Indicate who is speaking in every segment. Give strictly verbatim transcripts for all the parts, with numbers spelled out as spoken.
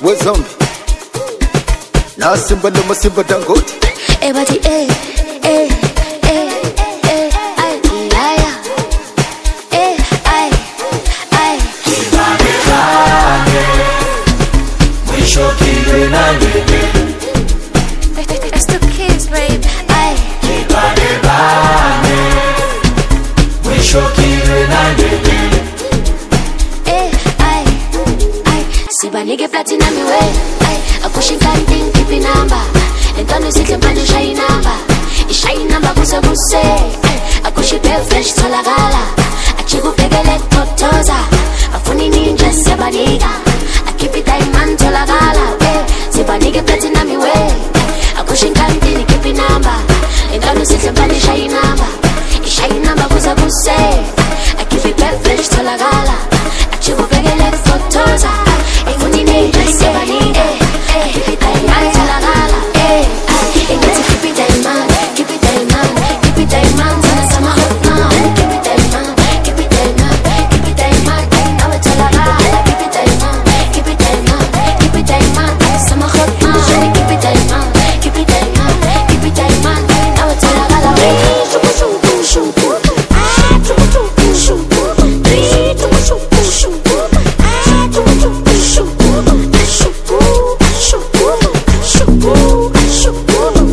Speaker 1: we zombie na simba ndo masimba Dangote
Speaker 2: eh bati eh eh eh eh ay laya eh ay ay
Speaker 3: kibane bane mwisho kile na nene
Speaker 2: it's the kids babe ay
Speaker 3: kibane bane mwisho kile na nene
Speaker 2: eh ay ay sibanike platinum we ay akushinga nding keep number entano sikhempane shay number ishay number kuse kuse akushipe fresh tholakala achikubhekele totoza afuni ninja siyabanika akipi diamond tholakala eh sibanike platinum we akushinga nding keep number entano sikhempane shay number ishay number kuse kuse akipi fresh tholakala achikubhekele totoza afuni ninja siyabanika akipi diamond tholakala eh keep it diamond, keep it diamond, keep it diamond, sama hot now. Keep it diamond, keep it diamond, keep it diamond. Now it's all about. Keep it diamond, keep it diamond, keep it diamond, sama hot now. Keep it diamond, keep it diamond, keep it diamond. Now it's all about. Shuku shuku shuku, ah shuku shuku shuku, three shuku shuku shuku, ah shuku shuku shuku, shuku shuku shuku shuku.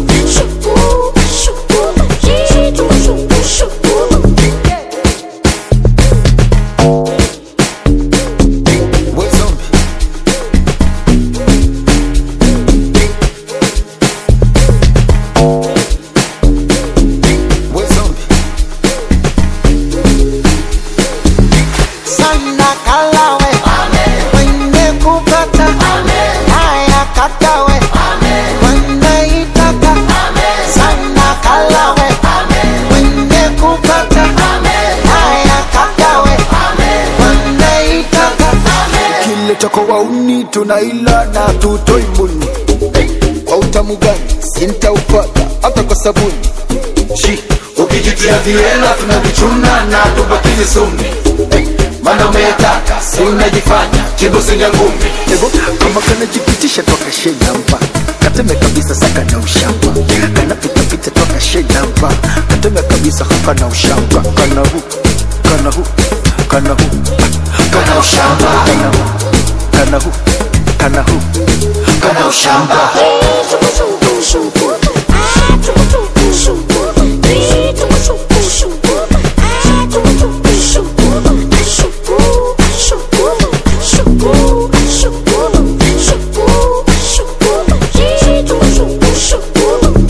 Speaker 1: Chako wauni tunaila na tutoi muni kwa utamu gani sintaupata hata kwa sabuni
Speaker 3: shi ukijitia viela tunavichuna na tubakizi sumi mana umetaka si unajifanya chibusi nyangumi
Speaker 1: ego kama kana jipitisha toka shenamba kateme kabisa saka na ushamba kana pita pita toka shenamba kateme kabisa haka na ushamba kana hu kana hu kana hu
Speaker 3: kana ushamba
Speaker 1: kana hu kana hu kana hu
Speaker 3: kana ushamba
Speaker 2: Shuku shuku shuku, ah shuku shuku shuku, three shuku shuku shuku, ah shuku shuku shuku, shuku shuku shuku shuku shuku shuku, three shuku shuku shuku.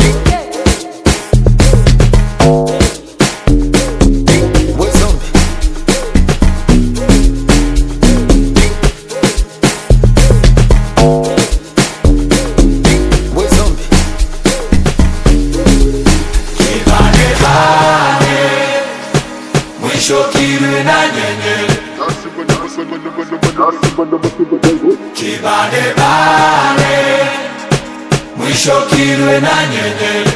Speaker 1: we zombie we zombie
Speaker 3: kibane bane mwisho kile na nene kibane bane mwisho kile na nene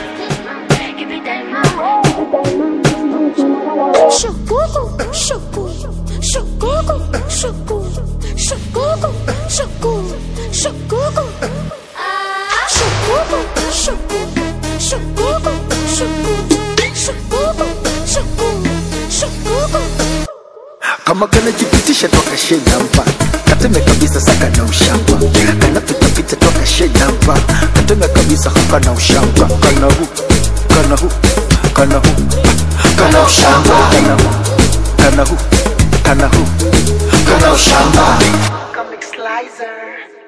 Speaker 2: Shukuku, shuku, shukuku, shuku, shukuku, shuku, shukuku. Shukuku, shuku, shukuku, shuku, shukuku, shuku, shukuku.
Speaker 1: kama kana jipitisha toka shenamba kateme kabisa saka na ushamba kana pita pita toka shenamba kateme kabisa haka na ushamba kana hu kana hu kana hu
Speaker 3: kana ushamba
Speaker 1: kana hu kana hu kana hu
Speaker 3: kana ushamba
Speaker 4: Comic Slicer.